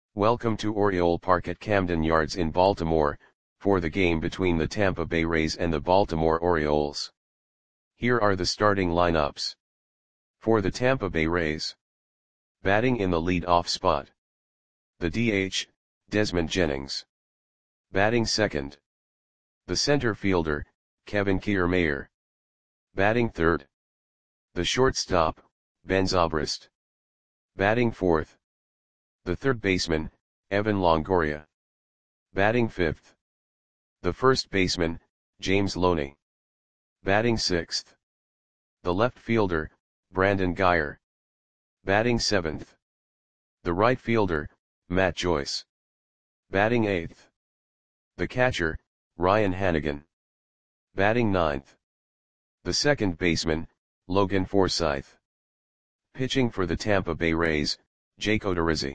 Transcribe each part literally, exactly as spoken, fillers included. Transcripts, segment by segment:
Welcome to Oriole Park at Camden Yards in Baltimore, for the game between the Tampa Bay Rays and the Baltimore Orioles. Here are the starting lineups. For the Tampa Bay Rays. Batting in the lead-off spot. The D H, Desmond Jennings. Batting second. The center fielder, Kevin Kiermaier. Batting third. The shortstop, Ben Zobrist. Batting fourth. The third baseman, Evan Longoria. Batting fifth. The first baseman, James Loney. Batting sixth. The left fielder, Brandon Guyer. Batting seventh. The right fielder, Matt Joyce. Batting eighth. The catcher, Ryan Hanigan. Batting ninth. The second baseman, Logan Forsythe. Pitching for the Tampa Bay Rays, Jake Odorizzi.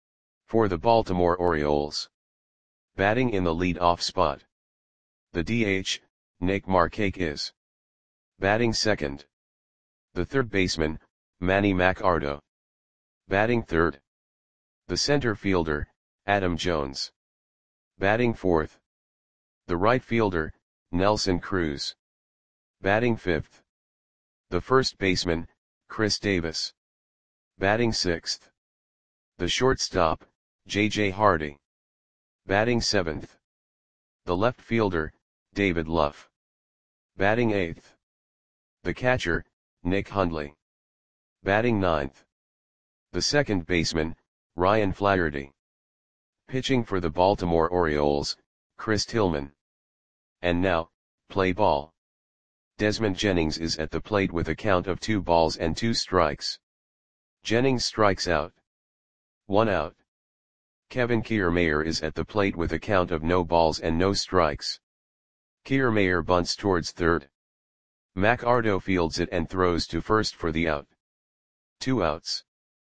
For the Baltimore Orioles. Batting in the lead-off spot. The D H, Nick Markakis. Batting second. The third baseman, Manny Machado. Batting third. The center fielder, Adam Jones. Batting fourth. The right fielder, Nelson Cruz. Batting fifth. The first baseman, Chris Davis. Batting sixth. The shortstop, J J Hardy. Batting seventh. The left fielder, David Luff. Batting eighth. The catcher, Nick Hundley. Batting ninth. The second baseman, Ryan Flaherty. Pitching for the Baltimore Orioles, Chris Tillman. And now, play ball. Desmond Jennings is at the plate with a count of two balls and two strikes. Jennings strikes out. One out. Kevin Kiermaier is at the plate with a count of no balls and no strikes. Kiermaier bunts towards third. Machado fields it and throws to first for the out. Two outs.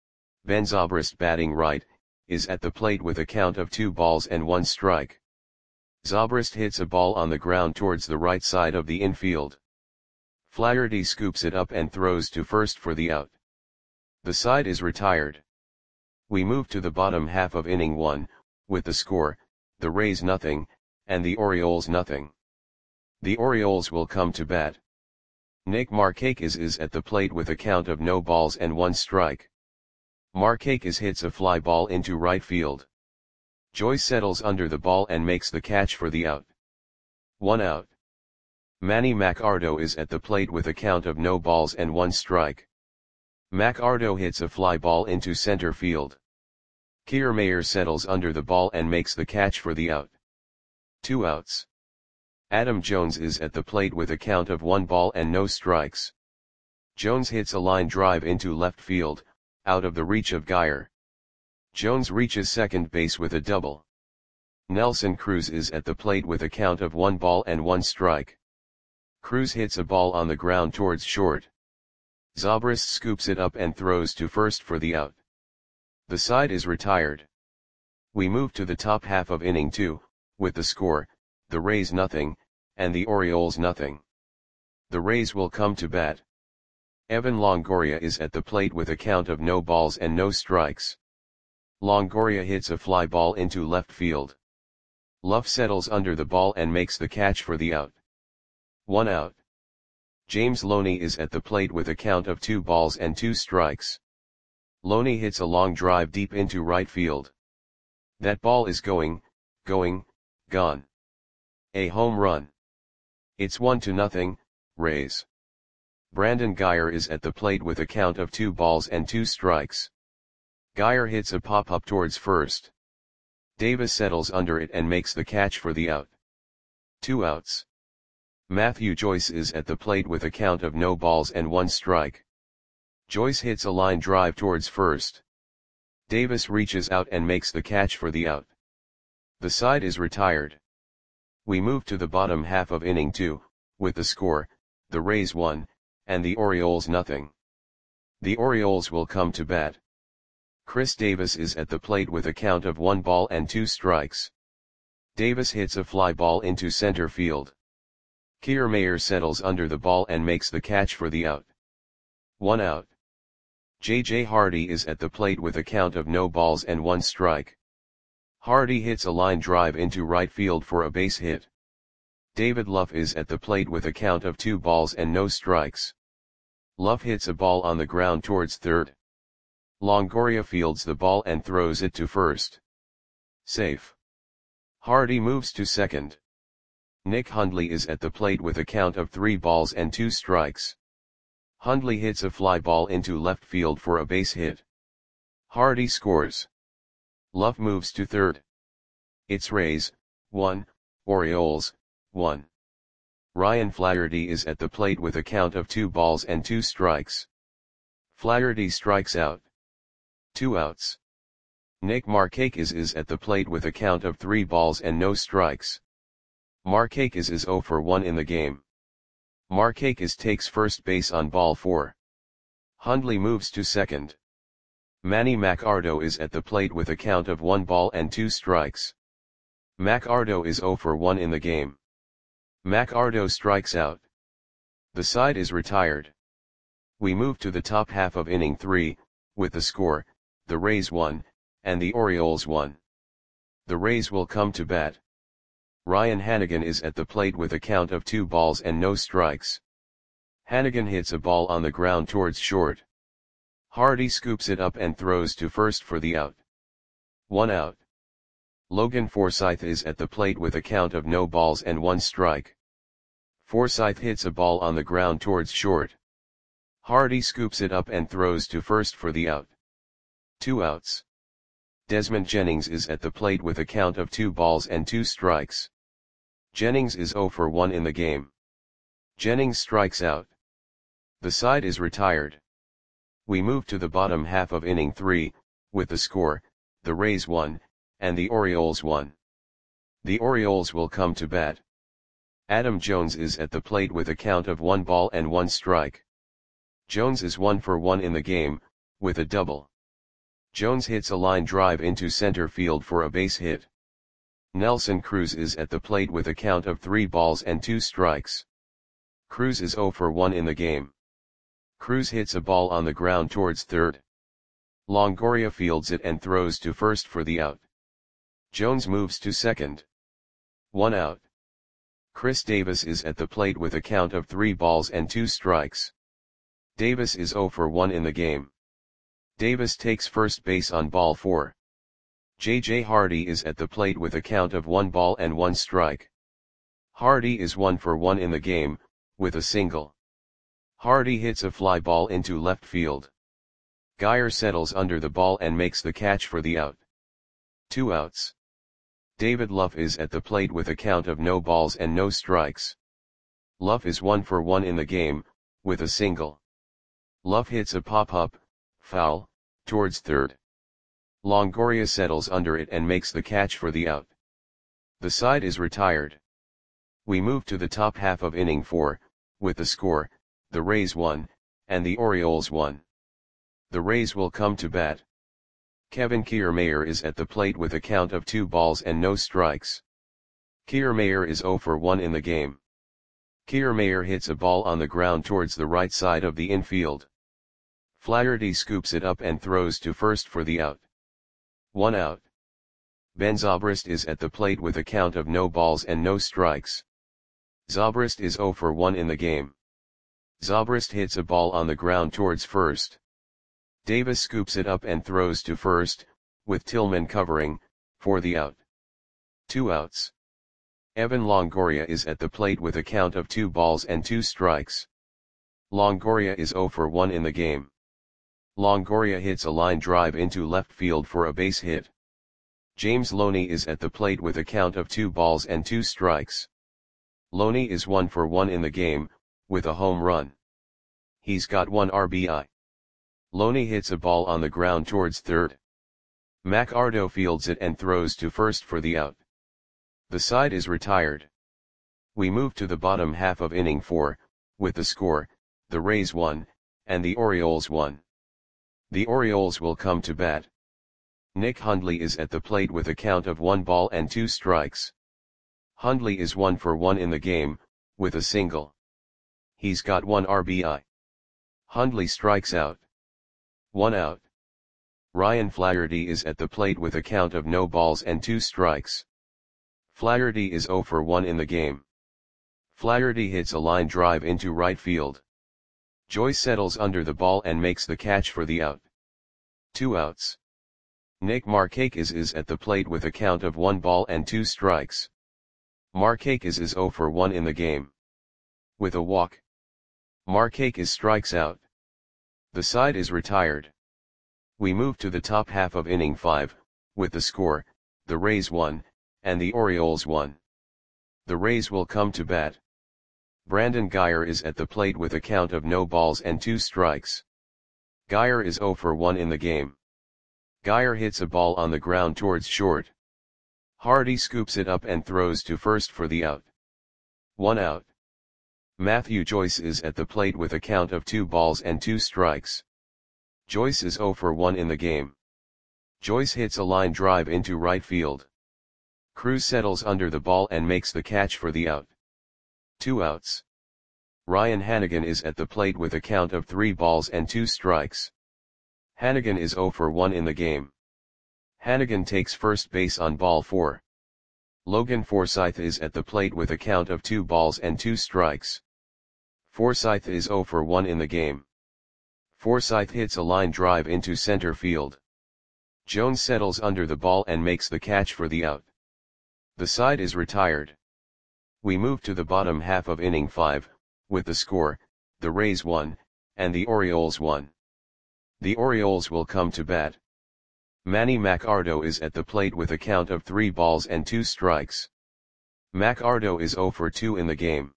Ben Zobrist, batting right, is at the plate with a count of two balls and one strike. Zobrist hits a ball on the ground towards the right side of the infield. Flaherty scoops it up and throws to first for the out. The side is retired. We move to the bottom half of inning one, with the score, the Rays nothing, and the Orioles nothing. The Orioles will come to bat. Nick Markakis is at the plate with a count of no balls and one strike. Markakis hits a fly ball into right field. Joyce settles under the ball and makes the catch for the out. One out. Manny Machado is at the plate with a count of no balls and one strike. Machado hits a fly ball into center field. Kiermaier settles under the ball and makes the catch for the out. Two outs. Adam Jones is at the plate with a count of one ball and no strikes. Jones hits a line drive into left field, out of the reach of Guyer. Jones reaches second base with a double. Nelson Cruz is at the plate with a count of one ball and one strike. Cruz hits a ball on the ground towards short. Zobrist scoops it up and throws to first for the out. The side is retired. We move to the top half of inning two, with the score, the Rays nothing, and the Orioles nothing. The Rays will come to bat. Evan Longoria is at the plate with a count of no balls and no strikes. Longoria hits a fly ball into left field. Luff settles under the ball and makes the catch for the out. One out. James Loney is at the plate with a count of two balls and two strikes. Loney hits a long drive deep into right field. That ball is going, going, gone. A home run. It's one to nothing, Rays. Brandon Guyer is at the plate with a count of two balls and two strikes. Guyer hits a pop-up towards first. Davis settles under it and makes the catch for the out. Two outs. Matthew Joyce is at the plate with a count of no balls and one strike. Joyce hits a line drive towards first. Davis reaches out and makes the catch for the out. The side is retired. We move to the bottom half of inning two, with the score, the Rays one, and the Orioles nothing. The Orioles will come to bat. Chris Davis is at the plate with a count of one ball and two strikes. Davis hits a fly ball into center field. Kiermaier settles under the ball and makes the catch for the out. One out. J J Hardy is at the plate with a count of no balls and one strike. Hardy hits a line drive into right field for a base hit. David Luff is at the plate with a count of two balls and no strikes. Luff hits a ball on the ground towards third. Longoria fields the ball and throws it to first. Safe. Hardy moves to second. Nick Hundley is at the plate with a count of three balls and two strikes. Hundley hits a fly ball into left field for a base hit. Hardy scores. Luff moves to third. It's Rays, one, Orioles, one. Ryan Flaherty is at the plate with a count of two balls and two strikes. Flaherty strikes out. Two outs. Nick Markakis is at the plate with a count of three balls and no strikes. Markakis is zero for one in the game. Markakis takes first base on ball four. Hundley moves to second. Manny Macardo is at the plate with a count of one ball and two strikes. Macardo is zero for one in the game. Macardo strikes out. The side is retired. We move to the top half of inning three, with the score, the Rays one, and the Orioles one. The Rays will come to bat. Ryan Hanigan is at the plate with a count of two balls and no strikes. Hanigan hits a ball on the ground towards short. Hardy scoops it up and throws to first for the out. One out. Logan Forsythe is at the plate with a count of no balls and one strike. Forsythe hits a ball on the ground towards short. Hardy scoops it up and throws to first for the out. Two outs. Desmond Jennings is at the plate with a count of two balls and two strikes. Jennings is zero for one in the game. Jennings strikes out. The side is retired. We move to the bottom half of inning three, with the score, the Rays one, and the Orioles one. The Orioles will come to bat. Adam Jones is at the plate with a count of one ball and one strike. Jones is one for one in the game, with a double. Jones hits a line drive into center field for a base hit. Nelson Cruz is at the plate with a count of three balls and two strikes. Cruz is zero for one in the game. Cruz hits a ball on the ground towards third. Longoria fields it and throws to first for the out. Jones moves to second. One out. Chris Davis is at the plate with a count of three balls and two strikes. Davis is zero for one in the game. Davis takes first base on ball four. J J Hardy is at the plate with a count of one ball and one strike. Hardy is one for one in the game, with a single. Hardy hits a fly ball into left field. Geyer settles under the ball and makes the catch for the out. Two outs. David Luff is at the plate with a count of no balls and no strikes. Luff is one for one in the game, with a single. Luff hits a pop-up, foul, towards third. Longoria settles under it and makes the catch for the out. The side is retired. We move to the top half of inning four, with the score, the Rays one, and the Orioles one. The Rays will come to bat. Kevin Kiermaier is at the plate with a count of two balls and no strikes. Kiermaier is zero for one in the game. Kiermaier hits a ball on the ground towards the right side of the infield. Flaherty scoops it up and throws to first for the out. One out. Ben Zobrist is at the plate with a count of no balls and no strikes. Zobrist is zero for one in the game. Zobrist hits a ball on the ground towards first. Davis scoops it up and throws to first, with Tillman covering, for the out. Two outs. Evan Longoria is at the plate with a count of two balls and two strikes. Longoria is zero for one in the game. Longoria hits a line drive into left field for a base hit. James Loney is at the plate with a count of two balls and two strikes. Loney is one for one in the game, with a home run. He's got one R B I. Loney hits a ball on the ground towards third. Macardo fields it and throws to first for the out. The side is retired. We move to the bottom half of inning four, with the score, the Rays one, and the Orioles one. The Orioles will come to bat. Nick Hundley is at the plate with a count of one ball and two strikes. Hundley is one for one in the game, with a single. He's got one R B I. Hundley strikes out. One out. Ryan Flaherty is at the plate with a count of no balls and two strikes. Flaherty is zero for one in the game. Flaherty hits a line drive into right field. Joyce settles under the ball and makes the catch for the out. Two outs. Nick Markakis is at the plate with a count of one ball and two strikes. Markakis is zero for one in the game. With a walk, Markakis strikes out. The side is retired. We move to the top half of inning five, with the score, the Rays won, and the Orioles won. The Rays will come to bat. Brandon Guyer is at the plate with a count of no balls and two strikes. Guyer is zero for one in the game. Guyer hits a ball on the ground towards short. Hardy scoops it up and throws to first for the out. One out. Matthew Joyce is at the plate with a count of two balls and two strikes. Joyce is zero for one in the game. Joyce hits a line drive into right field. Cruz settles under the ball and makes the catch for the out. Two outs. Ryan Hanigan is at the plate with a count of three balls and two strikes. Hanigan is zero for one in the game. Hanigan takes first base on ball four. Logan Forsythe is at the plate with a count of two balls and two strikes. Forsythe is zero for one in the game. Forsythe hits a line drive into center field. Jones settles under the ball and makes the catch for the out. The side is retired. We move to the bottom half of inning five, with the score, the Rays won, and the Orioles won. The Orioles will come to bat. Manny Machado is at the plate with a count of three balls and two strikes. Machado is zero for two in the game.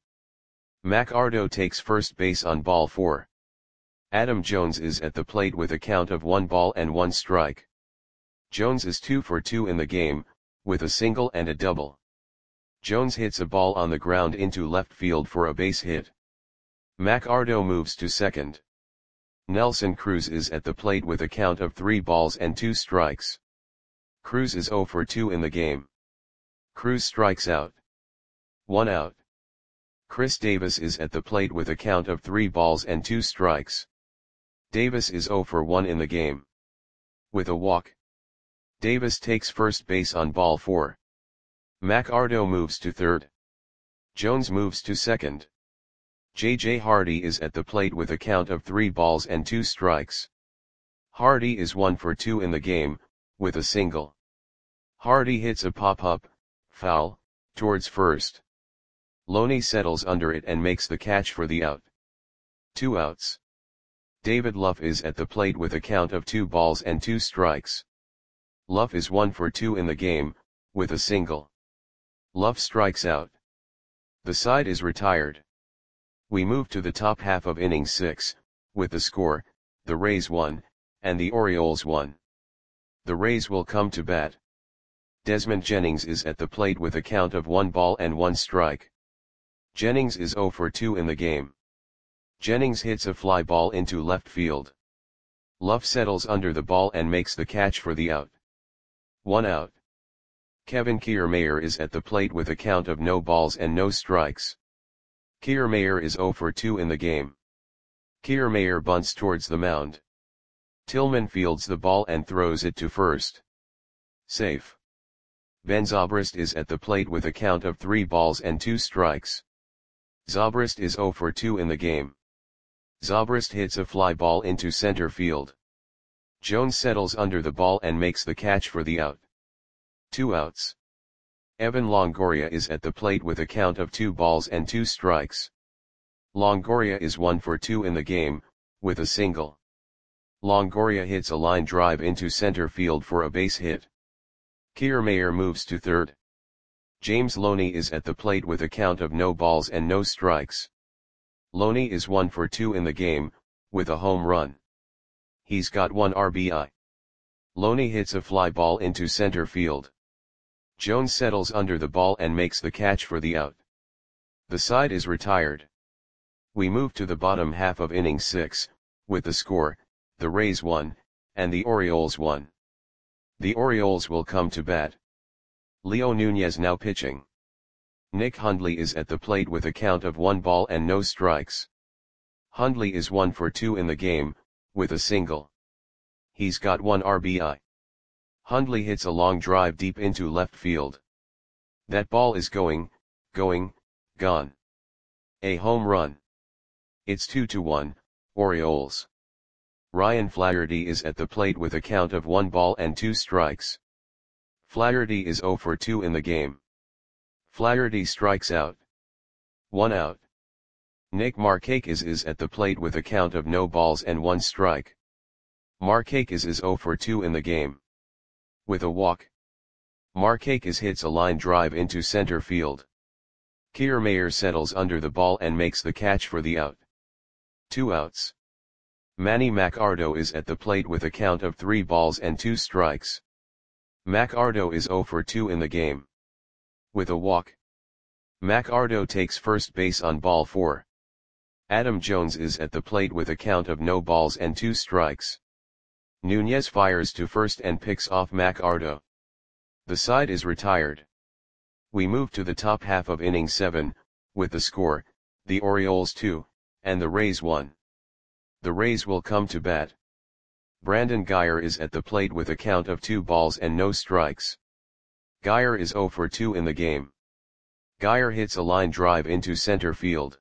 Machado takes first base on ball four. Adam Jones is at the plate with a count of one ball and one strike. Jones is two for two in the game, with a single and a double. Jones hits a ball on the ground into left field for a base hit. Machado moves to second. Nelson Cruz is at the plate with a count of three balls and two strikes. Cruz is zero for two in the game. Cruz strikes out. One out. Chris Davis is at the plate with a count of three balls and two strikes. Davis is zero for one in the game. With a walk, Davis takes first base on ball four. Machado moves to third. Jones moves to second. J J Hardy is at the plate with a count of three balls and two strikes. Hardy is one for two in the game, with a single. Hardy hits a pop-up, foul, towards first. Loney settles under it and makes the catch for the out. Two outs. David Luff is at the plate with a count of two balls and two strikes. Luff is one for two in the game, with a single. Luff strikes out. The side is retired. We move to the top half of inning six, with the score, the Rays won, and the Orioles won. The Rays will come to bat. Desmond Jennings is at the plate with a count of one ball and one strike. Jennings is zero for two in the game. Jennings hits a fly ball into left field. Luff settles under the ball and makes the catch for the out. One out. Kevin Kiermaier is at the plate with a count of no balls and no strikes. Kiermaier is zero for two in the game. Kiermaier bunts towards the mound. Tillman fields the ball and throws it to first. Safe. Ben Zobrist is at the plate with a count of three balls and two strikes. Zobrist is zero for two in the game. Zobrist hits a fly ball into center field. Jones settles under the ball and makes the catch for the out. Two outs. Evan Longoria is at the plate with a count of two balls and two strikes. Longoria is one for two in the game, with a single. Longoria hits a line drive into center field for a base hit. Kiermaier moves to third. James Loney is at the plate with a count of no balls and no strikes. Loney is one for two in the game, with a home run. He's got one R B I. Loney hits a fly ball into center field. Jones settles under the ball and makes the catch for the out. The side is retired. We move to the bottom half of inning six, with the score, the Rays won, and the Orioles won. The Orioles will come to bat. Leo Nunez now pitching. Nick Hundley is at the plate with a count of one ball and no strikes. Hundley is one for two in the game, with a single. He's got one R B I. Hundley hits a long drive deep into left field. That ball is going, going, gone. A home run. It's two to one, Orioles. Ryan Flaherty is at the plate with a count of one ball and two strikes. Flaherty is zero for two in the game. Flaherty strikes out. One out. Nick Markakis is at the plate with a count of no balls and one strike. Markakis is zero for two in the game. With a walk. Markakis hits a line drive into center field. Kiermaier settles under the ball and makes the catch for the out. Two outs. Manny Machado is at the plate with a count of three balls and two strikes. Machado is zero for two in the game. With a walk. Machado takes first base on ball four. Adam Jones is at the plate with a count of no balls and two strikes. Nunez fires to first and picks off Machado. The side is retired. We move to the top half of inning seven, with the score, the Orioles two, and the Rays one. The Rays will come to bat. Brandon Guyer is at the plate with a count of two balls and no strikes. Guyer is zero for two in the game. Guyer hits a line drive into center field.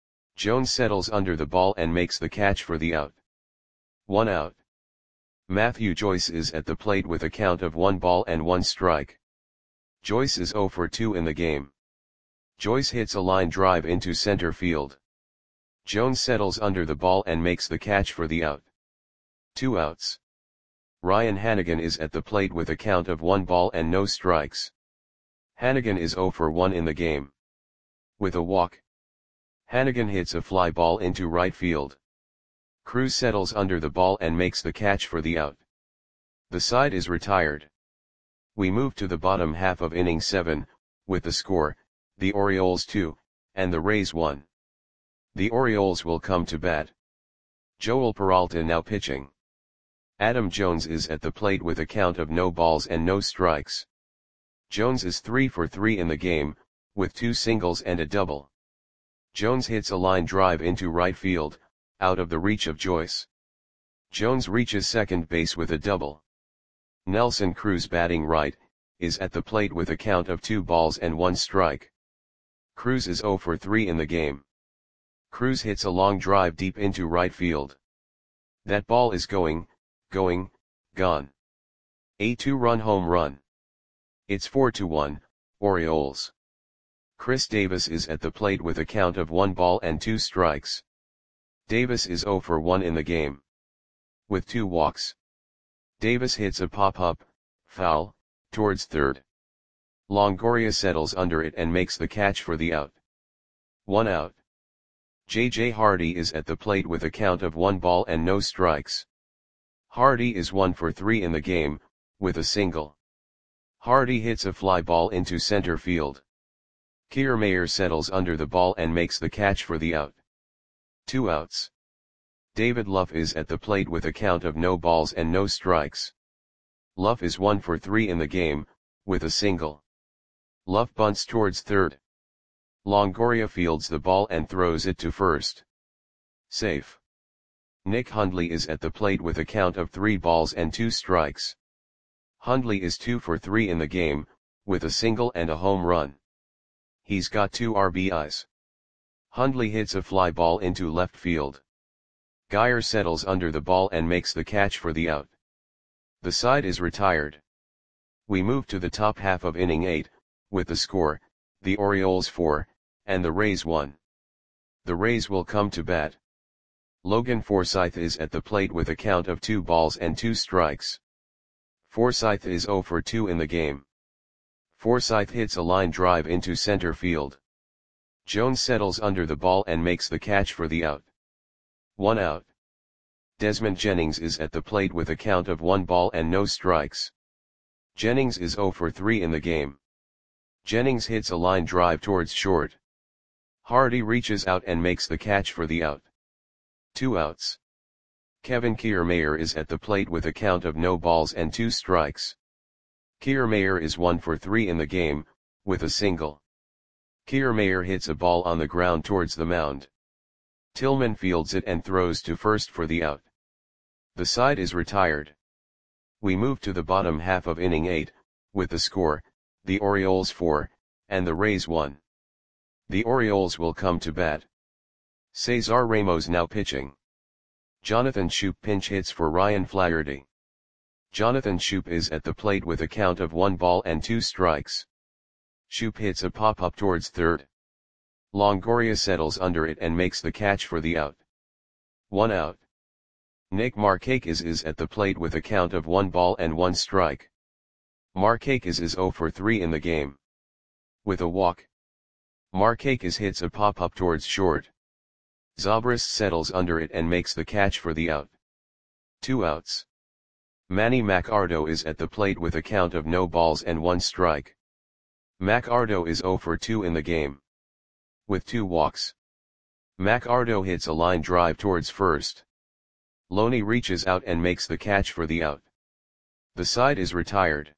Jones settles under the ball and makes the catch for the out. One out. Matthew Joyce is at the plate with a count of one ball and one strike. Joyce is zero for two in the game. Joyce hits a line drive into center field. Jones settles under the ball and makes the catch for the out. Two outs. Ryan Hanigan is at the plate with a count of one ball and no strikes. Hanigan is zero for one in the game. With a walk. Hanigan hits a fly ball into right field. Cruz settles under the ball and makes the catch for the out. The side is retired. We move to the bottom half of inning seven, with the score, the Orioles two, and the Rays one. The Orioles will come to bat. Joel Peralta now pitching. Adam Jones is at the plate with a count of no balls and no strikes. Jones is three for three in the game, with two singles and a double. Jones hits a line drive into right field, out of the reach of Joyce. Jones reaches second base with a double. Nelson Cruz, batting right, is at the plate with a count of two balls and one strike. Cruz is zero for three in the game. Cruz hits a long drive deep into right field. That ball is going, going, gone. A two-run home run. It's four to one, Orioles. Chris Davis is at the plate with a count of one ball and two strikes. Davis is zero for one in the game. With two walks. Davis hits a pop-up, foul, towards third. Longoria settles under it and makes the catch for the out. One out. J J Hardy is at the plate with a count of one ball and no strikes. Hardy is one for three in the game, with a single. Hardy hits a fly ball into center field. Kiermaier settles under the ball and makes the catch for the out. Two outs. David Luff is at the plate with a count of no balls and no strikes. Luff is one for three in the game, with a single. Luff bunts towards third. Longoria fields the ball and throws it to first. Safe. Nick Hundley is at the plate with a count of three balls and two strikes. Hundley is two for three in the game, with a single and a home run. He's got two R B Is. Hundley hits a fly ball into left field. Guyer settles under the ball and makes the catch for the out. The side is retired. We move to the top half of inning eight, with the score, the Orioles four, and the Rays one. The Rays will come to bat. Logan Forsythe is at the plate with a count of two balls and two strikes. Forsythe is zero for two in the game. Forsythe hits a line drive into center field. Jones settles under the ball and makes the catch for the out. One out. Desmond Jennings is at the plate with a count of one ball and no strikes. Jennings is zero for three in the game. Jennings hits a line drive towards short. Hardy reaches out and makes the catch for the out. Two outs. Kevin Kiermaier is at the plate with a count of no balls and two strikes. Kiermaier is one for three in the game, with a single. Kiermaier hits a ball on the ground towards the mound. Tillman fields it and throws to first for the out. The side is retired. We move to the bottom half of inning eight, with the score, the Orioles four, and the Rays one. The Orioles will come to bat. Cesar Ramos now pitching. Jonathan Schoop pinch hits for Ryan Flaherty. Jonathan Schoop is at the plate with a count of one ball and two strikes. Schoop hits a pop-up towards third. Longoria settles under it and makes the catch for the out. One out. Nick Markakis is at the plate with a count of one ball and one strike. Markakis is zero for three in the game. With a walk. Markakis hits a pop-up towards short. Zobrist settles under it and makes the catch for the out. Two outs. Manny Machado is at the plate with a count of no balls and one strike. Machado is zero for two in the game. With two walks. Machado hits a line drive towards first. Loney reaches out and makes the catch for the out. The side is retired.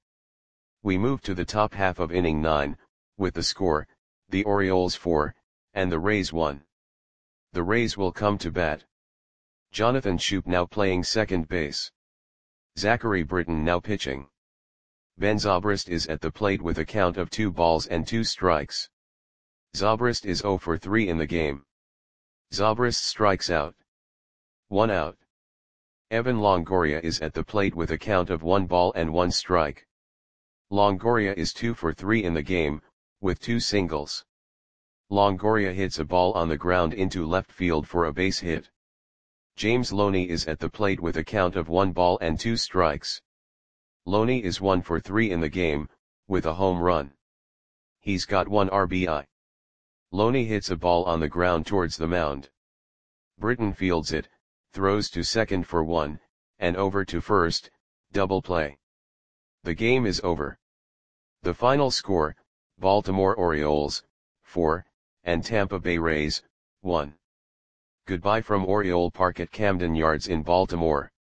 We move to the top half of inning nine, with the score, the Orioles four, and the Rays one. The Rays will come to bat. Jonathan Schoop now playing second base. Zachary Britton now pitching. Ben Zobrist is at the plate with a count of two balls and two strikes. Zobrist is zero for three in the game. Zobrist strikes out. One out. Evan Longoria is at the plate with a count of one ball and one strike. Longoria is two for three in the game, with two singles. Longoria hits a ball on the ground into left field for a base hit. James Loney is at the plate with a count of one ball and two strikes. Loney is one for three in the game, with a home run. He's got one R B I. Loney hits a ball on the ground towards the mound. Britton fields it, throws to second for one, and over to first, double play. The game is over. The final score, Baltimore Orioles, four, and Tampa Bay Rays, one. Goodbye from Oriole Park at Camden Yards in Baltimore.